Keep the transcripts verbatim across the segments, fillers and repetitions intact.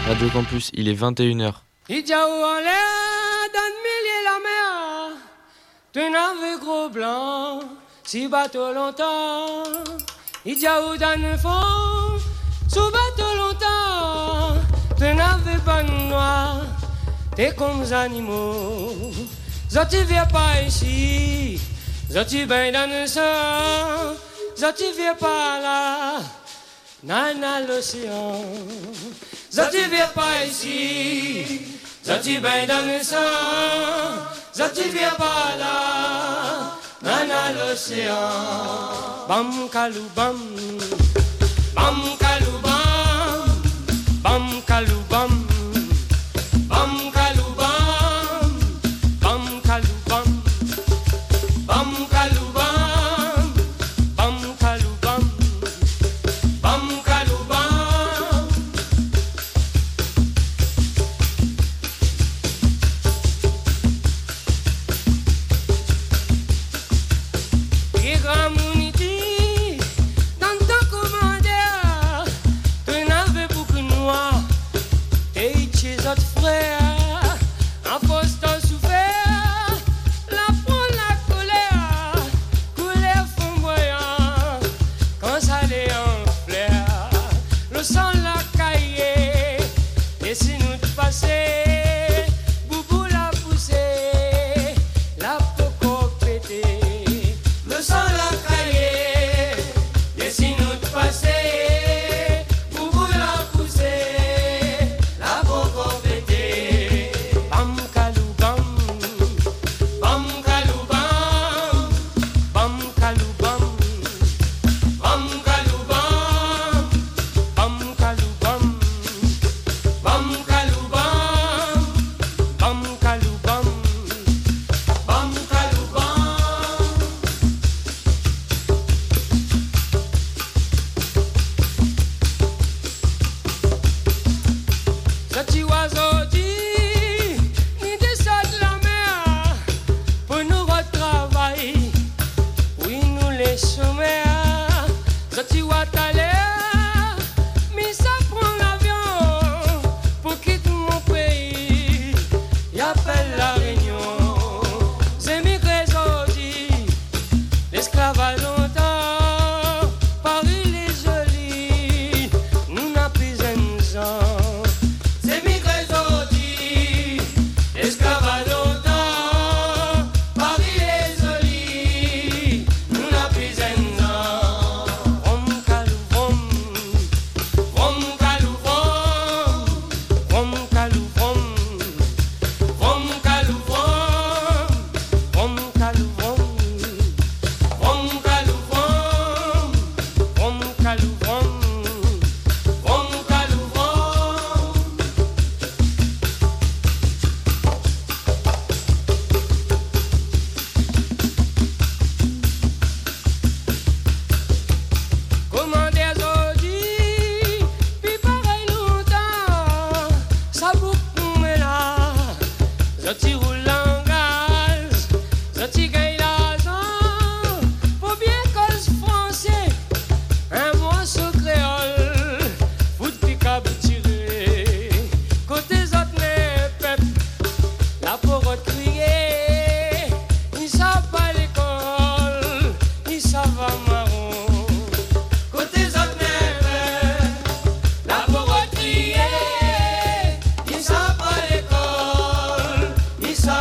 Radio Campus, il est vingt et une heures. Idjaou en l'air, donne milliers la mer. Tu n'avais gros blanc, si bateau longtemps. Idjaou dans le fond, sous bateau longtemps. Tu n'avais pas de noir, t'es comme les animaux. Zoti viens pas ici, Zoti ben dans le sang. Zoti viens pas là, nana l'océan. Zoti viens pas ici, Zoti ben dans le sang. Zoti viens pas là, nana l'océan. Bam kalou bam, bam kalou bam, bam kalou bam, bam kalou bam, bam kalou bam, bam kalou bam, bam kalou bam, bam kalou bam. Et grand mouniti, dans ton commandeur, tu n'avais beaucoup de noix, et chez autres frères, en force t'en souffert, la prendre la colère, colère flamboyant, quand ça allait en fleur, le sang la caillé, laissez-nous de passer, boubou la poussée, la poco pété, le sang la caillé, laissez-nous de passer, boubou la poussée, la poco pété. Bam kalou bam, bam kalou bam, bam kalou bam, bam kalou bam, bam kalou bam, bam kalou bam, bam kalou bam, bam kalou bam. Zoti oiseau dit, ni descend de la mer pour nous retravailler. Oui, nous les chômeurs. Zoti ouatalère, mais ça prend l'avion pour quitter mon pays. Y appelle la Réunion. C'est migré Zoti, l'esclavage longtemps. Paris les jolis, nous n'a plus un gens. C'est migré Zoti, l'esclavage longtemps. Paris les jolis, nous n'a plus un gens. Rom kalou rom, rom kalou rom, rom kalou rom, rom kalou rom, rom kalou rom, rom kalou rom, rom kalou rom, rom kalou rom. Commandez Zodi, puis pareil longtemps, ça beaucoup me là. Zoti roule en gaz, Zoti gagne l'argent, pour bien cause français, un morceau créole, foot picable tiré, côté autres les peuples, la porote criée, ils savent pas l'école, ils savent à marron. Côté autres les peuples, la porote criée, ils savent pas l'école, ils savent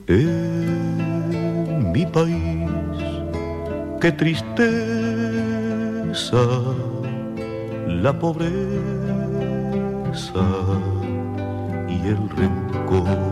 En mi país, qué tristeza, la pobreza y el rencor.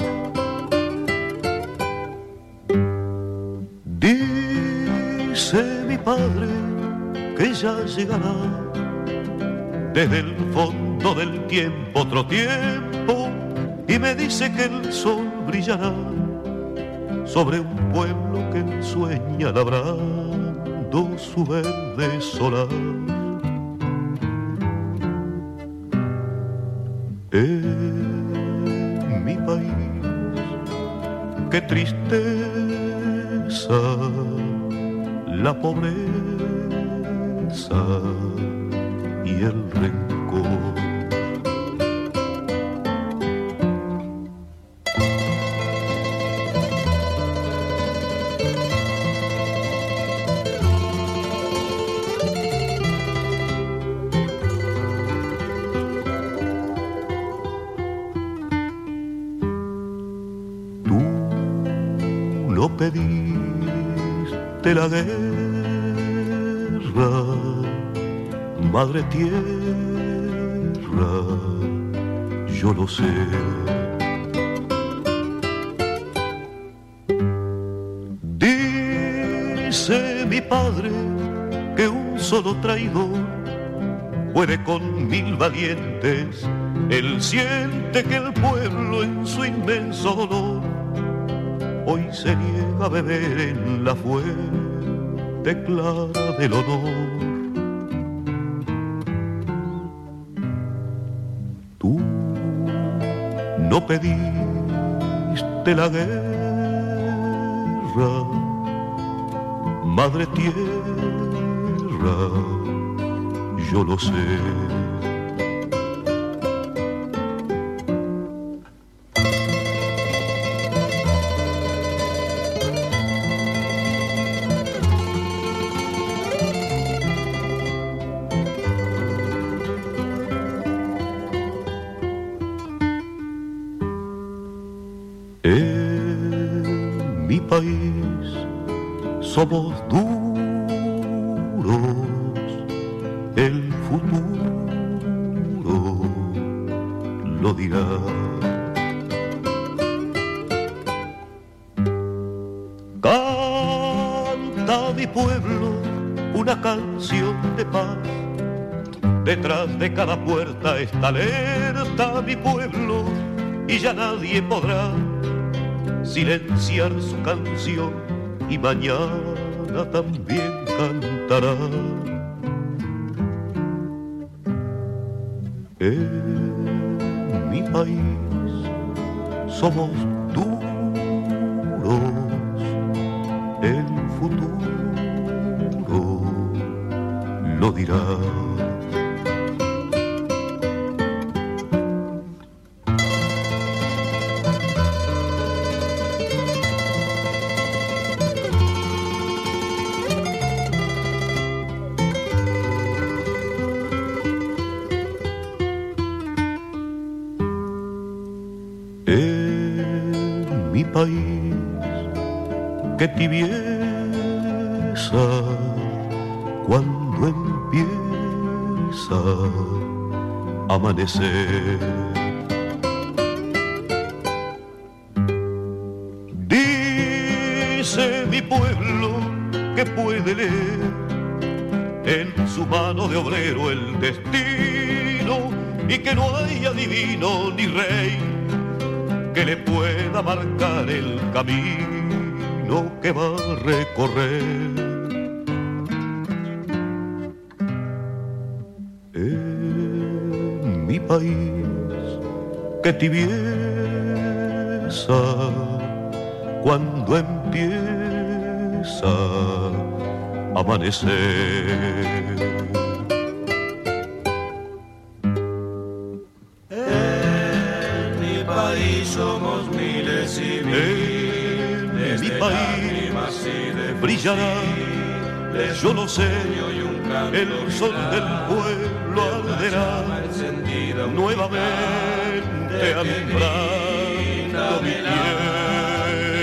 Dice mi padre que ya llegará desde el fondo del tiempo otro tiempo, y me dice que el sol brillará sobre un pueblo que él sueña labrando su verde solar. En mi país, qué tristeza, la pobreza y el rencor. Pediste la guerra, madre tierra, yo lo sé. Dice mi padre que un solo traidor puede con mil valientes. Él siente que el pueblo en su inmenso dolor hoy se niega a beber en la fuente clara del honor. Tú no pediste la guerra, madre tierra, yo lo sé. En mi país somos duros, el futuro lo dirá. Canta mi pueblo una canción de paz, detrás de cada puerta está alerta mi pueblo, y ya nadie podrá silenciar su canción, y mañana también cantará. En mi país somos duros, el futuro lo dirá. En mi país, qué tibieza cuando empieza a amanecer. Dice mi pueblo que puede leer en su mano de obrero el destino, y que no hay adivino ni rey que le pueda marcar el camino que va a recorrer. En mi país, qué tibieza cuando empieza a amanecer. Somos miles y miles, en mi país brillará, yo lo sé, el sol del pueblo arderá nuevamente alumbrando mi piel.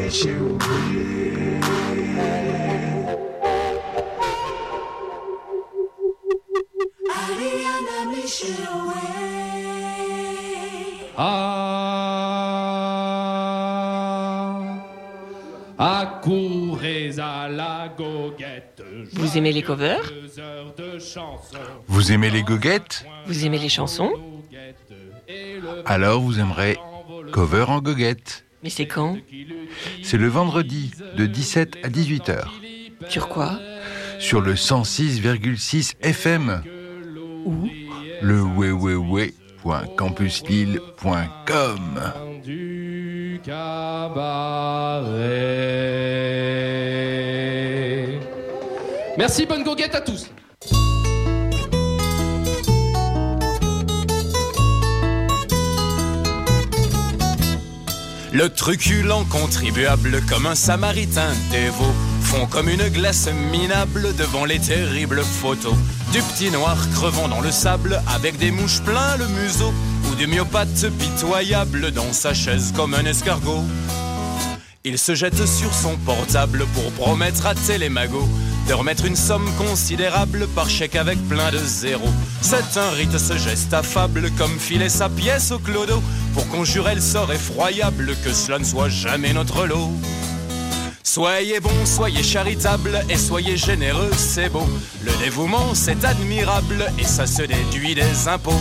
Vous aimez les covers ? Vous aimez les goguettes ? Vous aimez les chansons ? Alors vous aimerez Cover en goguette. Mais c'est quand ? C'est le vendredi de dix-sept à dix-huit heures. Sur quoi ? Sur le cent six virgule six F M. Où ? Le www point campus lille point com. Du cabaret. Merci, bonne goguette à tous. Le truculent contribuable comme un samaritain dévot fond comme une glace minable devant les terribles photos du petit noir crevant dans le sable avec des mouches plein le museau ou du myopathe pitoyable dans sa chaise comme un escargot. Il se jette sur son portable pour promettre à Télémago de remettre une somme considérable par chèque avec plein de zéros. C'est un rite, ce geste affable, comme filer sa pièce au clodo, pour conjurer le sort effroyable que cela ne soit jamais notre lot. Soyez bons, soyez charitables et soyez généreux, c'est beau. Le dévouement, c'est admirable et ça se déduit des impôts.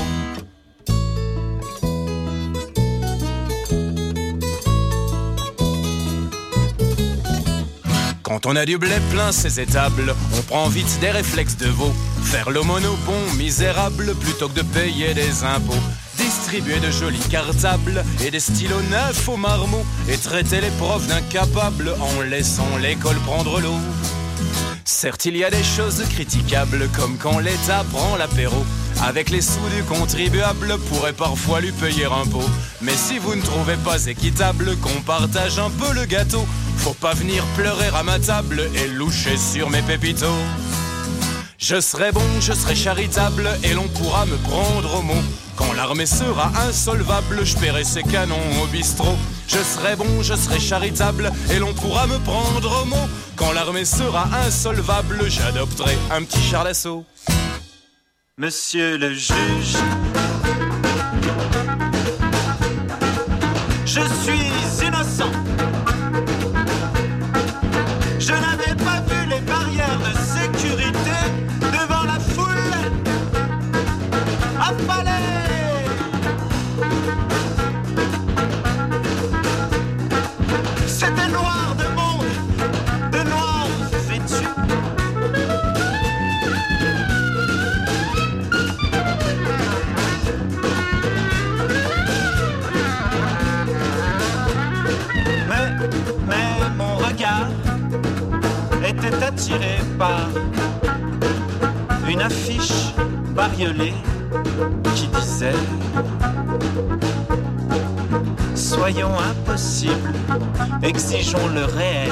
Quand on a du blé plein ses étables, on prend vite des réflexes de veau. Faire l'aumône au bon misérable plutôt que de payer des impôts. Distribuer de jolis cartables et des stylos neufs aux marmots. Et traiter les profs d'incapables en laissant l'école prendre l'eau. Certes, il y a des choses critiquables comme quand l'État prend l'apéro. Avec les sous du contribuable pourrait parfois lui payer un pot. Mais si vous ne trouvez pas équitable qu'on partage un peu le gâteau, faut pas venir pleurer à ma table et loucher sur mes pépitos. Je serai bon, je serai charitable et l'on pourra me prendre au mot. Quand l'armée sera insolvable, je paierai ses canons au bistrot. Je serai bon, je serai charitable et l'on pourra me prendre au mot. Quand l'armée sera insolvable, j'adopterai un petit char d'assaut. Monsieur le juge, je suis innocent. Je n'avais pas vu les barrières de sécurité devant la foule affalée. C'était noir de monde, de noir vêtu. Mais, mais mon regard était attiré par une affiche bariolée qui disait « Soyons impossibles, exigeons le réel.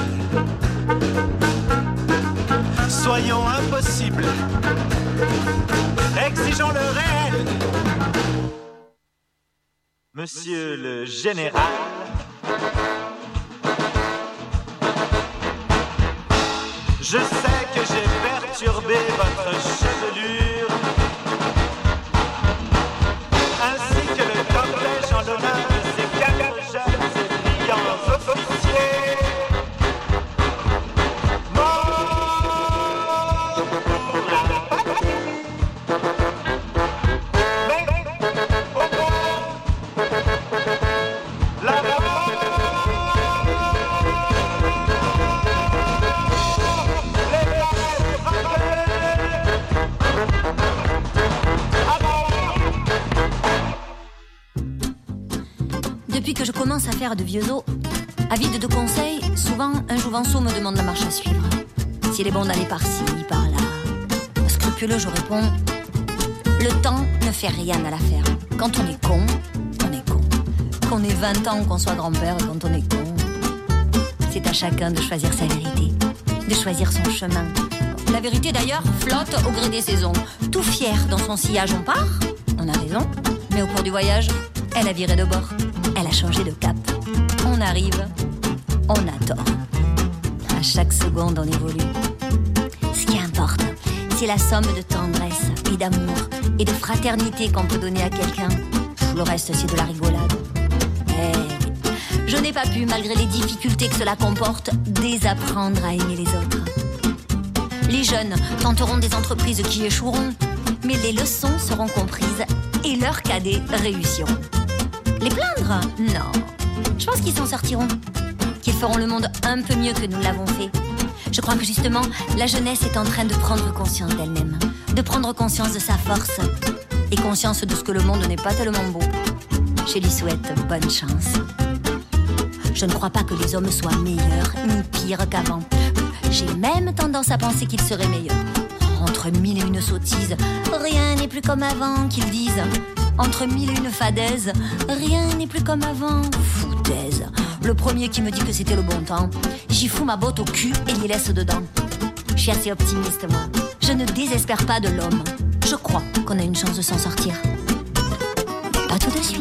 Soyons impossibles, exigeons le réel. » Monsieur le général, je sais que j'ai perturbé votre chevelure, ainsi que le cortège en l'honneur de ces quatre jeunes et brillants officiers. Mort pour la patrie. Mais au moins, la Depuis que je commence à faire de vieux os, avide de conseils, souvent un jouvenceau me demande la marche à suivre. S'il est bon d'aller par-ci, par-là. Scrupuleux, je réponds, le temps ne fait rien à l'affaire. Quand on est con, on est con. Qu'on ait vingt ans, qu'on soit grand-père, quand on est con, c'est à chacun de choisir sa vérité, de choisir son chemin. La vérité d'ailleurs flotte au gré des saisons. Tout fier dans son sillage, on part, on a raison, mais au cours du voyage, elle a viré de bord, elle a changé de cap. On arrive on a tort. À chaque seconde, on évolue. Ce qui importe, c'est la somme de tendresse et d'amour et de fraternité qu'on peut donner à quelqu'un. Le reste, c'est de la rigolade. Eh oui. Je n'ai pas pu, malgré les difficultés que cela comporte, désapprendre à aimer les autres. Les jeunes tenteront des entreprises qui échoueront, mais les leçons seront comprises et leurs cadets réussiront. Les plaindre ? Non. Je pense qu'ils s'en sortiront. Qu'ils feront le monde un peu mieux que nous l'avons fait. Je crois que justement, la jeunesse est en train de prendre conscience d'elle-même, de prendre conscience de sa force et conscience de ce que le monde n'est pas tellement beau. Je lui souhaite bonne chance. Je ne crois pas que les hommes soient meilleurs ni pires qu'avant. J'ai même tendance à penser qu'ils seraient meilleurs. Entre mille et une sottises, rien n'est plus comme avant, qu'ils disent. Entre mille et une fadaises, rien n'est plus comme avant. Foutaise. Le premier qui me dit que c'était le bon temps, j'y fous ma botte au cul et l'y laisse dedans. Je suis assez optimiste, moi. Je ne désespère pas de l'homme. Je crois qu'on a une chance de s'en sortir. Pas tout de suite.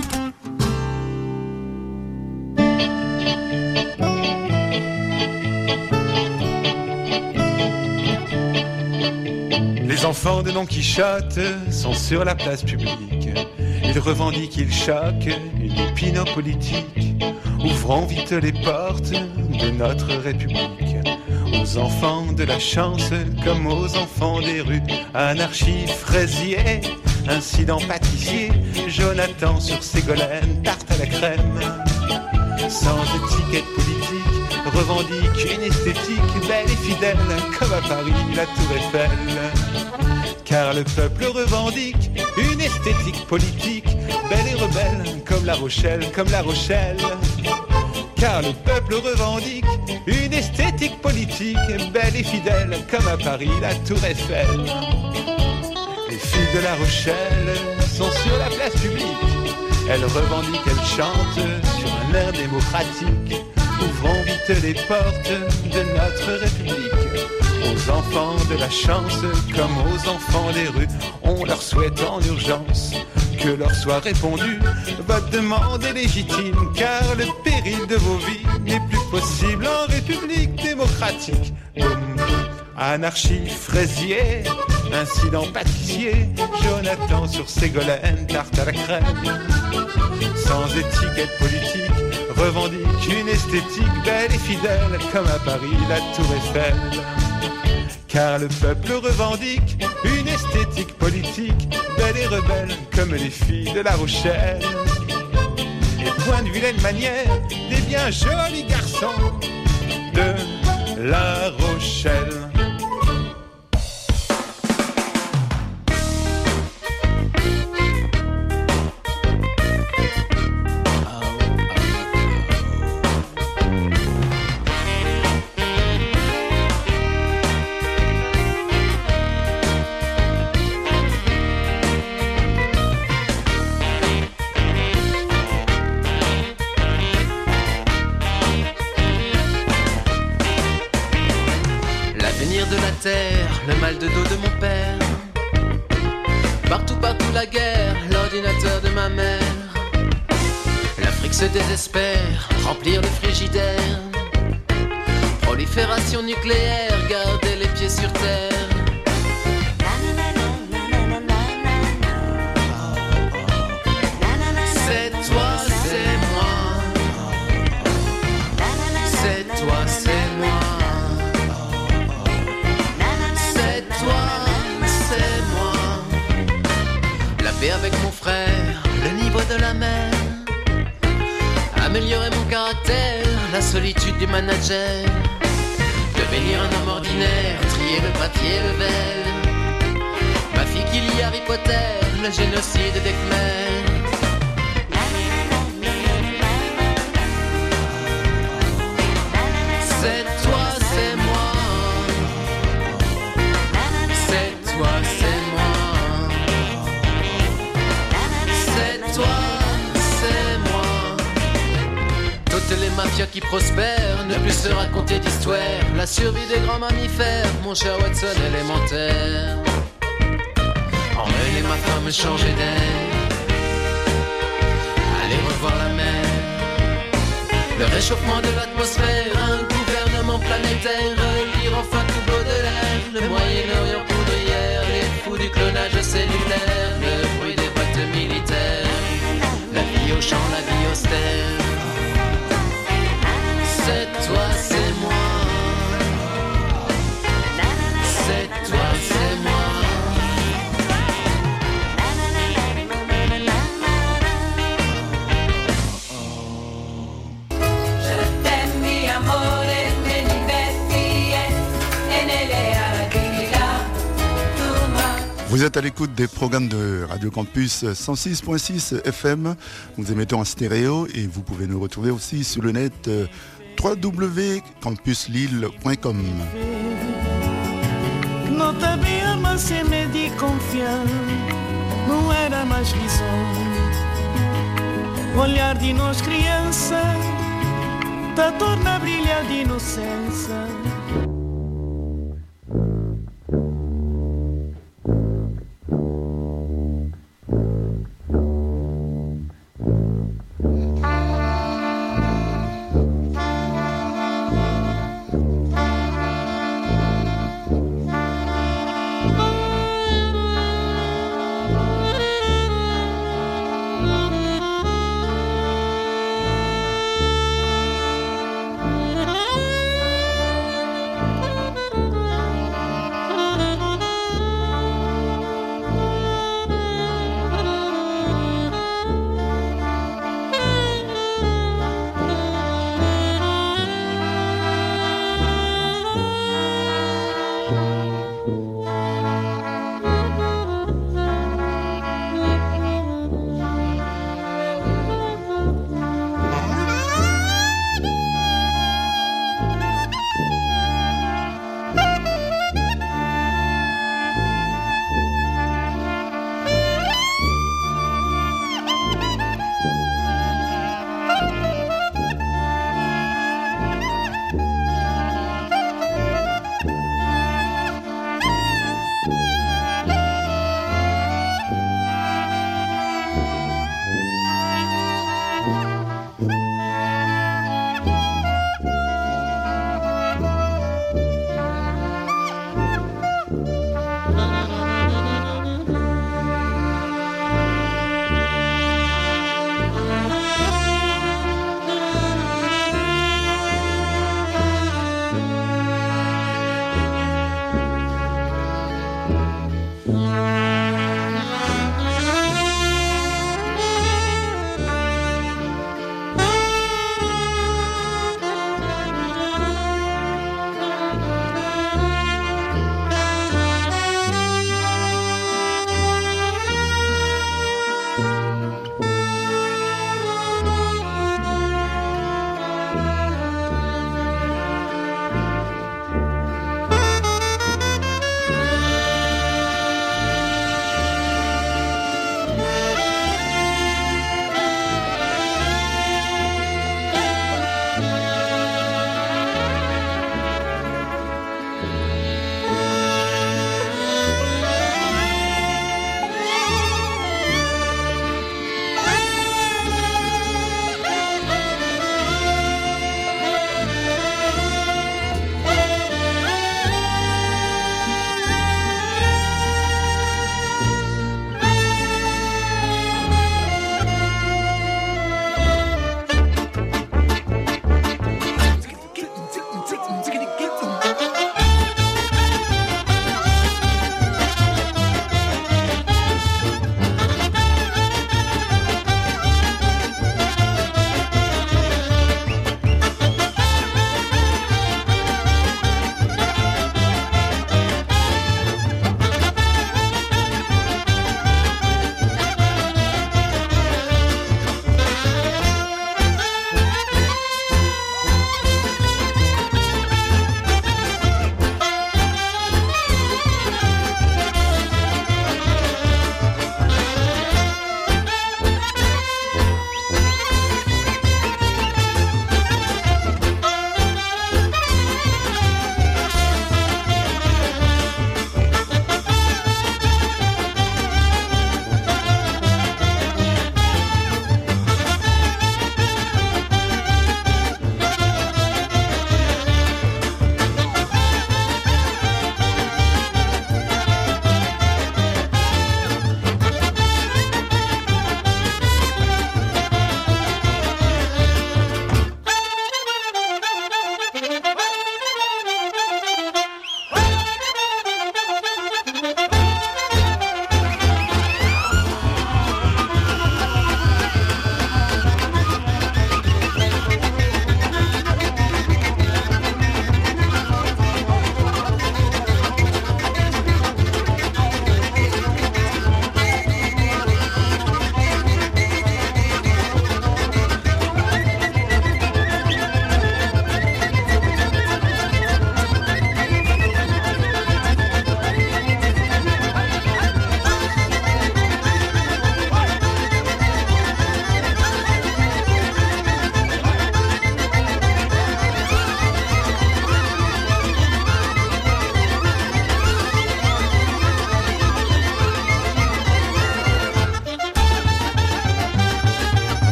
Les enfants de Don Quichotte sont sur la place publique. Ils revendiquent, ils choquent une épine politique. Ouvrons vite les portes de notre République. Aux enfants de la chance comme aux enfants des rues. Anarchie, fraisier, incident pâtissier. Jonathan sur Ségolène, tarte à la crème. Sans étiquette politique, revendique une esthétique belle et fidèle, comme à Paris la Tour Eiffel. Car le peuple revendique une esthétique politique belle et rebelle, comme La Rochelle, comme La Rochelle. Car le peuple revendique une esthétique politique belle et fidèle, comme à Paris la Tour Eiffel. Les filles de La Rochelle sont sur la place publique. Elles revendiquent, elles chantent sur un air démocratique. Ouvrons vite les portes de notre République. Aux enfants de la chance comme aux enfants des rues, on leur souhaite en urgence que leur soit répondu. Votre demande est légitime, car le péril de vos vies n'est plus possible en République démocratique. Boum. Anarchie, fraisier, incident pâtissier, Jonathan sur Ségolène, tarte à la crème. Sans étiquette politique, revendique une esthétique belle et fidèle, comme à Paris la Tour Eiffel. Car le peuple revendique une esthétique politique belle et rebelle, comme les filles de La Rochelle. Et point de vilaine manière des bien jolis garçons de La Rochelle. Le mal de dos de mon père. Partout, partout la guerre, l'ordinateur de ma mère. L'Afrique se désespère, remplir le frigidaire. Prolifération nucléaire, garder les pieds sur terre. C'est toi, c'est moi. C'est toi, c'est moi. Avec mon frère, le niveau de la mer. Améliorer mon caractère, la solitude du manager. Devenir un homme ordinaire, trier le papier, le verre. Ma fille qui lit Harry Potter, le génocide des Khmers. C'est toi, c'est moi. C'est toi, c'est moi. Toutes les mafias qui prospèrent, ne plus se raconter d'histoire. La survie des grands mammifères, mon cher Watson élémentaire. Emmener ma femme changer d'air, aller revoir la mer. Le réchauffement de l'atmosphère, un gouvernement planétaire, lire enfin tout Baudelaire, le Moyen-Orient poudrière, les fous du clonage cellulaire, le bruit des boîtes militaires, la vie au champ, la vie austère. C'est toi, c'est moi. C'est toi, c'est moi. Vous êtes à l'écoute des programmes de Radio Campus cent six point six F M. Nous émettons en stéréo et vous pouvez nous retrouver aussi sur le net w w w point campus lille point com. Não sabia, mas se me de confiar, não era mais visão. Olhar de nós criança, da torna brilha de inocência.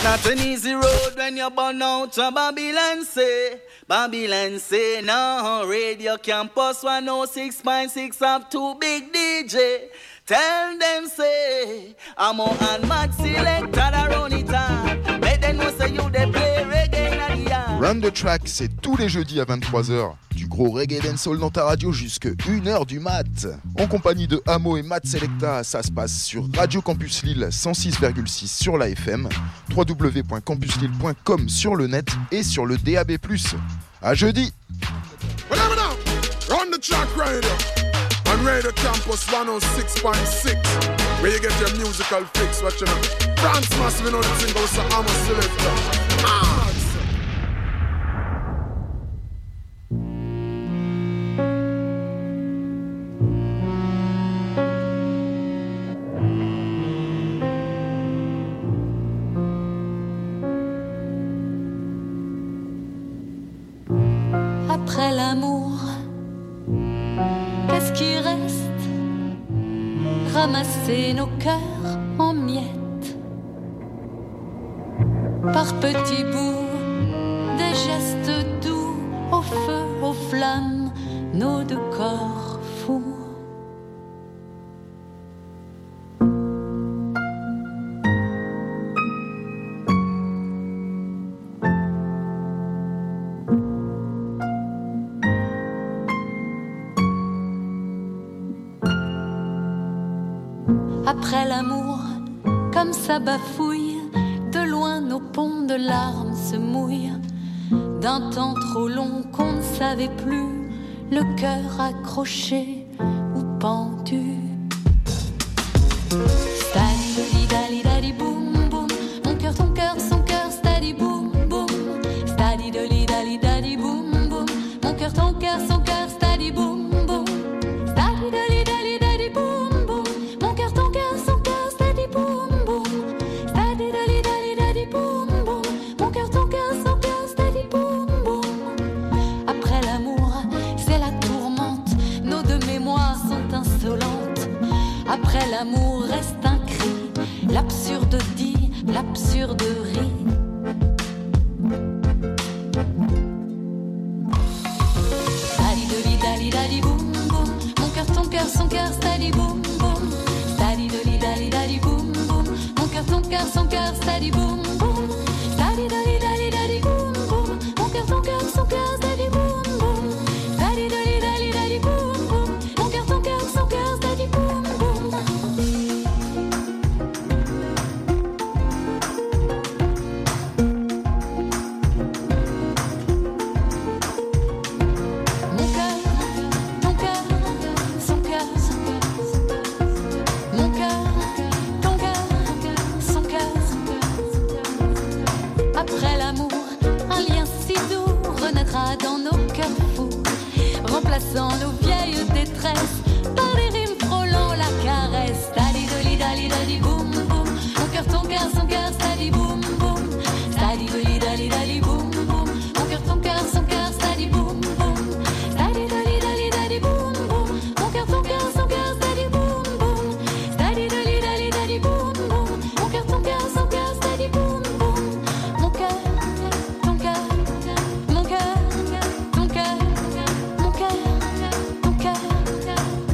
not an easy road when you're born out to Babylon say. Babylon say no. Radio Campus one oh six point six have two big D J. Tell them say I'm on and mad select around it. Make them know say you they play reggae in the yard. Run the Track, c'est tous les jeudis à vingt-trois heures. Du gros reggae dancehall dans ta radio jusque une heure du mat. En compagnie de Hamo et Matt Selecta, ça se passe sur Radio Campus Lille cent six virgule six sur la F M, w w w point campus lille point com sur le net et sur le D A B plus. À jeudi. Run the track radio on Radio Campus one oh six point six, where you get your musical fix. What you know? France must be know the thing about some Hamo Selecta. Ah! Après l'amour, qu'est-ce qui reste? Ramasser nos cœurs en miettes, par petits bouts, des gestes doux, au feu, aux flammes, nos deux corps fous. Après l'amour, comme ça bafouille, de loin nos ponts de larmes se mouillent. D'un temps trop long qu'on ne savait plus, le cœur accroché ou pendu. Stadi dali dali boum boum, mon cœur, ton cœur, son cœur, stadi boum boum. Stadi dali dali dali boum boum, mon cœur, ton cœur, son cœur, stadi boum boum. Stadi dali dali dali boum boum, mon cœur, ton cœur, son cœur, stadi boum boum. Stadi dali dali dali boum boum, mon cœur, ton cœur, son cœur, stadi boum boum. Après l'amour, c'est la tourmente, nos deux mémoires sont insolentes. Après l'amour reste un cri, l'absurde dit, l'absurderie. Stadi dali dali dali boum boum, mon cœur, ton cœur, son cœur, stadi boum boum. Stadi dali dali dali boum boum, mon cœur, ton cœur, son cœur, stadi boum boum. Stadi dali dali dali boum boum, mon cœur, ton cœur, son cœur, stadi boum boum. Stadi dali dali dali boum boum, mon cœur, ton cœur, son cœur, stadi boum boum. Mon cœur, ton cœur, son cœur, mon cœur, ton cœur, son cœur. Après l'amour, un lien si doux renaîtra dans nos cœurs fous, remplaçant nos vieilles détresses par des rimes frôlant la caresse. Stadi dali dali dali boum boum, mon cœur, ton cœur, son cœur, stadi boum boum. Stadi dali dali dali boum boum, mon cœur, ton cœur, son cœur, stadi boum boum. Stadi dali dali dali boum boum, mon cœur, ton cœur, son cœur, stadi boum boum. Stadi dali dali dali boum boum, mon cœur, ton cœur, son cœur, stadi boum boum. Mon cœur, ton cœur, mon cœur, ton cœur, mon cœur, ton cœur,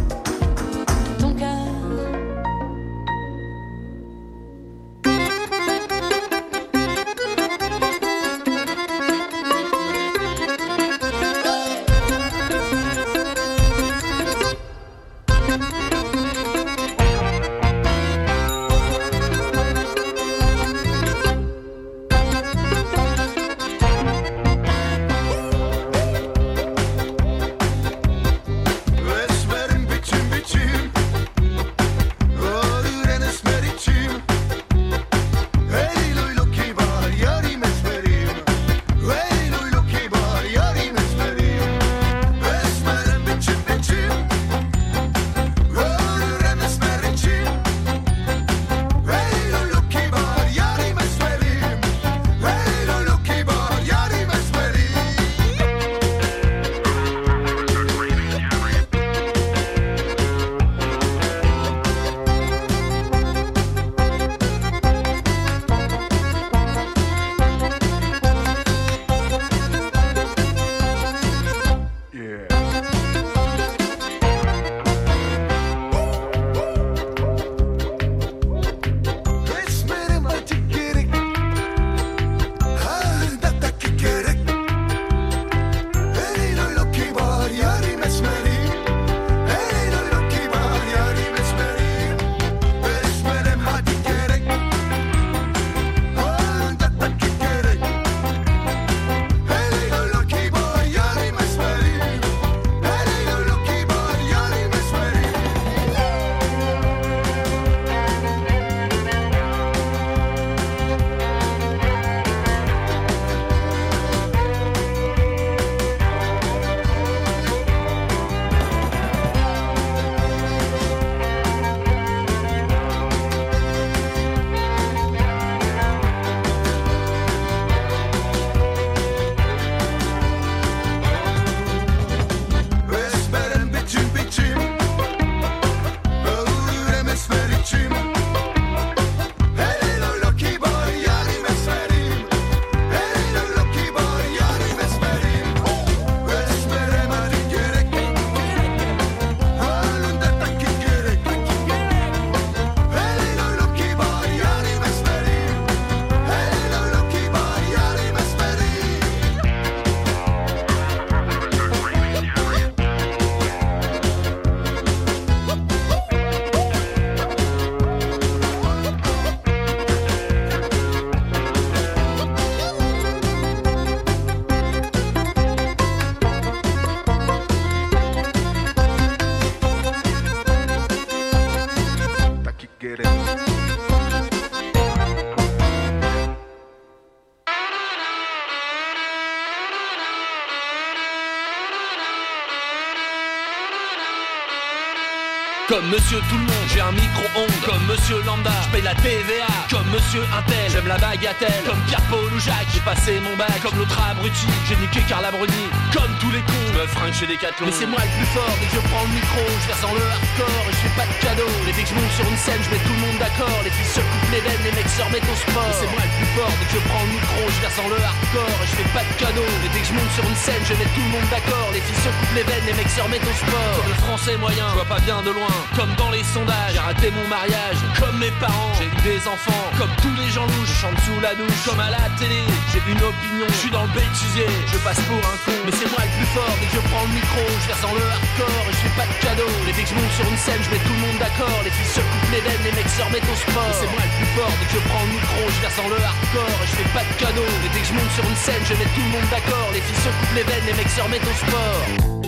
Comme monsieur tout le monde, j'ai un micro-ondes. Comme monsieur Lambda, je paye la T V A. Comme monsieur Intel, j'aime la bagatelle. Comme Pierre-Paul ou Jacques, j'ai passé mon bac. Comme l'autre abruti, j'ai niqué Carla Bruni. Comme tous les cons, je me fringue chez Decathlon. Mais c'est moi le plus fort, dès que je prends le micro, je verse dans le hardcore et je fais pas de cadeaux. Et dès que je monte sur une scène, je mets tout le monde d'accord. Les filles se coupent les veines, les mecs se remettent au sport. Mais c'est moi le plus fort, dès que je prends le micro, je verse dans le hardcore et je fais pas de cadeaux. Et dès que je monte sur une scène, je mets tout le monde d'accord. Les filles se coupent les veines, les mecs se remettent au sport. Comme le français moyen, je vois pas bien de loin. Comme dans les sondages, j'ai raté mon mariage. Comme mes parents, j'ai eu des enfants. Comme tous les gens louches, je chante sous la douche. Comme à la télé, j'ai une opinion. Je suis dans le bêtisier, je passe pour un con. Mais c'est moi le plus fort, dès que je prends le micro, je verse dans le hardcore et je fais pas de cadeaux. Et dès que je monte sur une scène, je mets tout le monde d'accord. Les filles se coupent les veines, les mecs se remettent au sport. Mais c'est moi le plus fort, dès que je prends le micro, je verse dans le hardcore et je fais pas de cadeaux. Et dès que je monte sur une scène, je mets tout le monde d'accord. Les filles se coupent les veines, les mecs se remettent au sport.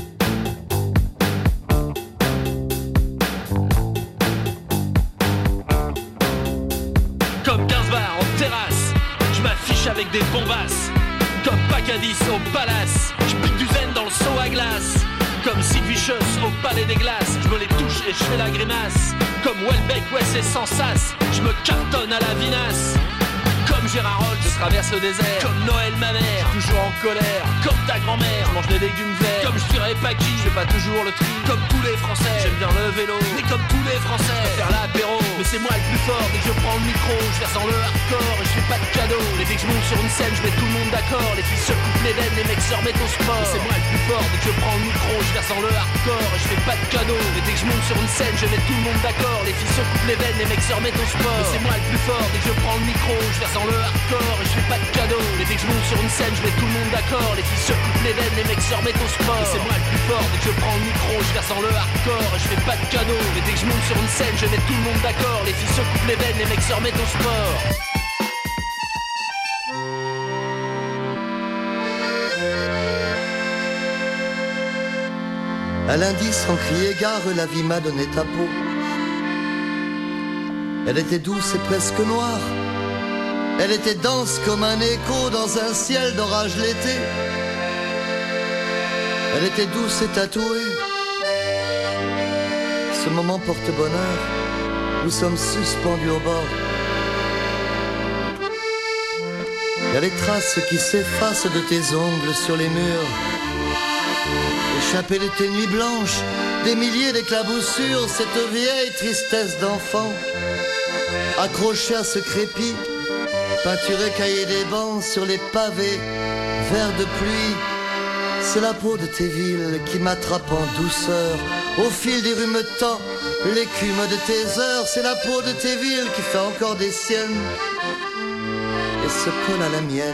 Comme quinze bars en terrasse, je m'affiche avec des bombasses. Comme Pacadis au palace, je pique du zen dans le seau à glace. Comme Sid Vicious au palais des glaces, je me les touche et je fais la grimace. Comme Welbeck, ouais c'est sans sas, je me cartonne à la vinasse. Comme Gérard Holt, je traverse le désert. Comme Noël ma mère, toujours en colère. Comme ta grand-mère, je mange des légumes verts. Comme je dirais pas qui, je fais pas toujours le tri. Comme tous les Français, j'aime bien le vélo. Mais comme tous les Français, je faire l'apéro. Mais c'est moi le plus fort, dès que je prends le micro, je verse dans le hardcore et je fais pas de cadeaux. Et dès que je monte sur une scène, je mets tout le monde d'accord. Les filles se coupent les veines, les mecs se remettent au sport. Mais c'est moi le plus fort, dès que je prends le micro, je verse dans le hardcore et je fais pas de cadeaux. Et dès que je monte sur une scène, je mets tout le monde d'accord. Les filles se coupent les veines, les mecs se remettent au sport. Mais c'est moi le plus fort, dès que je prends le micro, je verse dans le hardcore et je fais pas de cadeaux. Et dès que je monte sur une scène, je mets tout le monde d'accord. Les filles se coupent les veines, les mecs se remettent au sport. Et c'est moi le plus fort, dès que je prends le micro, je verse dans le hardcore et je fais pas de cadeaux. Et dès que je monte sur une scène, je mets tout le monde d'accord. Les filles se coupent les veines, les mecs se remettent au sport. À lundi, sans crier gare, la vie m'a donné ta peau. Elle était douce et presque noire. Elle était dense comme un écho dans un ciel d'orage l'été. Elle était douce et tatouée. Ce moment porte bonheur. Nous sommes suspendus au bord. Il y a les traces qui s'effacent de tes ongles sur les murs. Échappées de tes nuits blanches, des milliers d'éclaboussures, cette vieille tristesse d'enfant, accrochée à ce crépi, peinturé cahier des bancs sur les pavés, verts de pluie. C'est la peau de tes villes qui m'attrape en douceur, au fil des rumetemps, l'écume de tes heures. C'est la peau de tes villes qui fait encore des siennes et se colle à la mienne.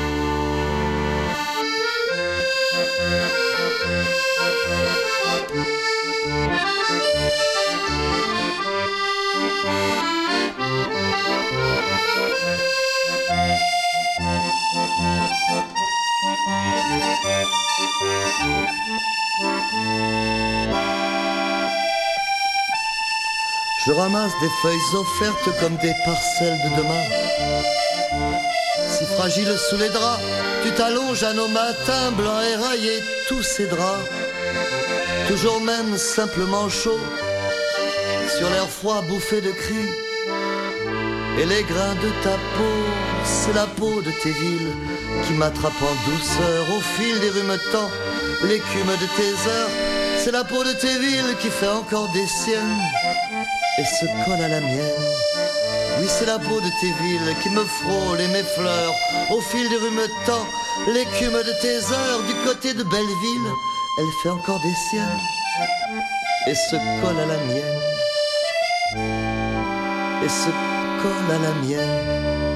Je ramasse des feuilles offertes comme des parcelles de demain. Si fragile sous les draps, tu t'allonges à nos matins blancs et raillés, tous ces draps, toujours même simplement chauds, sur l'air froid bouffé de cris. Et les grains de ta peau, c'est la peau de tes villes qui m'attrape en douceur, au fil des rumetemps, l'écume de tes heures. C'est la peau de tes villes qui fait encore des siennes et se colle à la mienne. Oui, c'est la peau de tes villes qui me frôle et m'effleure, au fil des rumetemps, l'écume de tes heures. Du côté de Belleville, elle fait encore des siennes et se colle à la mienne, et se colle à la mienne.